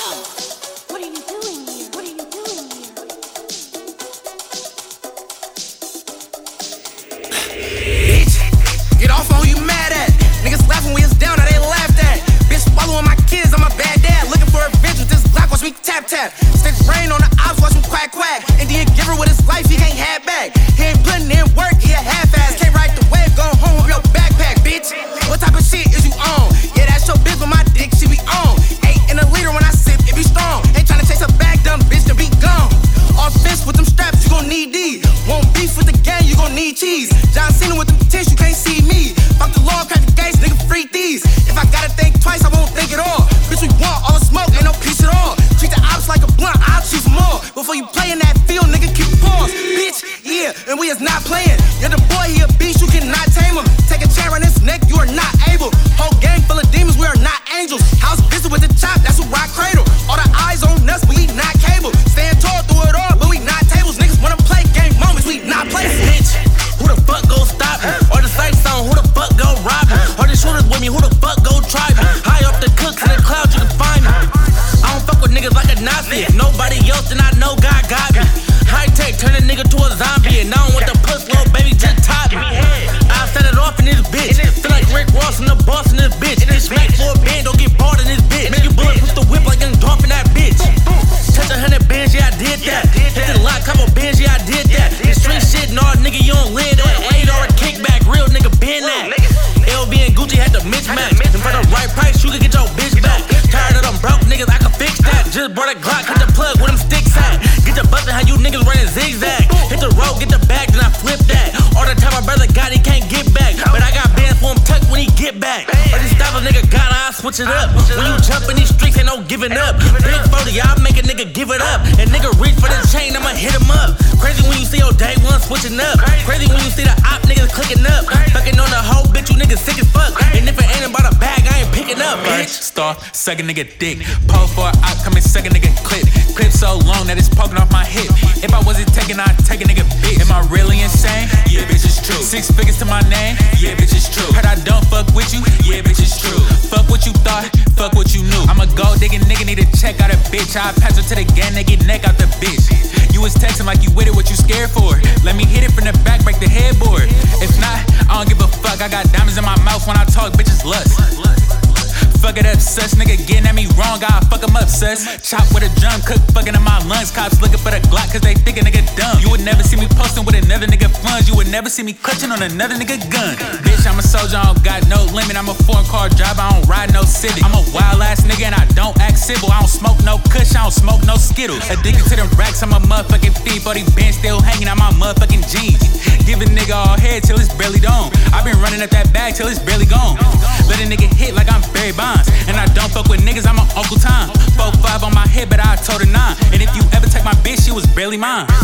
What are you doing here? What are you doing here? Bitch, get off on who you mad at. Niggas laughing when we was down, now they laughed at. Bitch swallowing my kids, I'm a bad dad. Looking for revenge with this Glock, watch me tap tap. Stick rain on the ops, watch him quack quack. Indian giver with his life, he can't have back. He ain't putting in work, he a half-ass. Can't ride the wave, go home with your backpack, bitch. What type of shit is you on? Yeah, that's your bitch, but my dick, she be on. 8 in a liter when I sip, it be strong. Ain't tryna chase a bag, dumb bitch, to be gone. Off fence with them straps, you gon' need these. Won't beef with the gang, you gon' need cheese. John Cena with them tits, you can't see me. Fuck the law, crack the gates, nigga, free these. If I gotta think twice, I won't think at all. Bitch, we want all the smoke, ain't no peace at all. Treat the ops like a blunt, I'll choose more. Before you play in that field, nigga, keep pause. Bitch, yeah, and we is not playing. You're the boy, he a beast, you cannot tame him. Take a chair on his neck, you are not able. Whole gang full of demons, we are not angels. House busy with the chop, that's who I cradle. All the eyes on us, but we not cable. Stand tall through it all, but we not tables. Niggas wanna play game moments, we not places. Bitch, who the fuck gon' stop me? Or the sights on, who the fuck gon' rob me? Or the shooters with me, who the fuck gon' try me? High up the cooks in the clouds, you can find me. I don't fuck with niggas like a Nazi. If nobody else, then I know God got me. High tech, turn a nigga to a zombie. And I don't want the puss, little baby, just top me. I'll set it off in this bitch. Feel like Rick Ross and the boss in this bitch. This smack for a band, don't get bored in this bitch. Make you bulletproof the whip like young Dolph in that bitch. Touch 100 bands, yeah, I did that. Hit the lot, couple bands, yeah, I did that. This street shit, nah, nigga, you don't live that. $8 kickback, real nigga, been that. LV and Gucci had the mismatch. And for the right price, you can get your bitch back. Tired of them broke niggas, I can fix that. Just brought a Glock, hit the plug with them sticks at. Get the bustin', how you niggas running zigzag. Hit the road, get the bag, then I flip that. All the time my brother got, he can't get back. But I got bands for him tucked when he get back. Or this style a nigga got, I'll switch it up. When you jump in these streets, ain't no giving up. Big 40, I'll make a nigga give it up. And nigga reach for the chain, I'ma hit him up. Crazy when you see your day one switching up. Crazy when you see the op niggas clicking up. Fucking on the whole bitch, you niggas sick as fuck. And if it ain't about a bag, I ain't picking up, bitch. Star, suck a nigga dick. Pull for a op, come and suck a nigga clip. Clip so long that it's poking off my hip. If I wasn't taking, I'd take a nigga bitch. Am I really insane? Yeah, bitch, it's true. 6 figures to my name? Yeah, bitch, it's true. Heard I don't fuck with you? Yeah, bitch, it's true. Fuck what you thought, fuck what you knew. I'm a gold digging nigga, need to check out a bitch. I pass her to the gang, they get neck out the bitch. You was texting like you with it, what you scared for? Let me hit it from the back, break the headboard. If not, I don't give a fuck. I got diamonds in my mouth when I talk, bitches lust. Fuck it up, sus. Nigga getting at me wrong, I'll fuck him up, sus. Chop with a drum, cook fucking in my lungs. Cops looking for the Glock cause they think a nigga dumb. You would never see me posting with another nigga funds. You would never see me clutching on another nigga gun. Bitch, I'm a soldier, I don't got no limit. I'm a foreign car driver, I don't ride no Civic. I'm a wild ass nigga and I don't act civil. I don't smoke no kush, I don't smoke no Skittles. Addicted to them racks, I'm a motherfucking thief. 40 bands still hanging out my motherfucking jeans. Give a nigga all head till it's barely done. I been running up that bag till it's barely gone. Let a nigga hit like I'm Barry Bonds. And I don't fuck with niggas, I'm an Uncle Tom. 4-5 on my head, but I told her 9. And if you ever take my bitch, she was barely mine.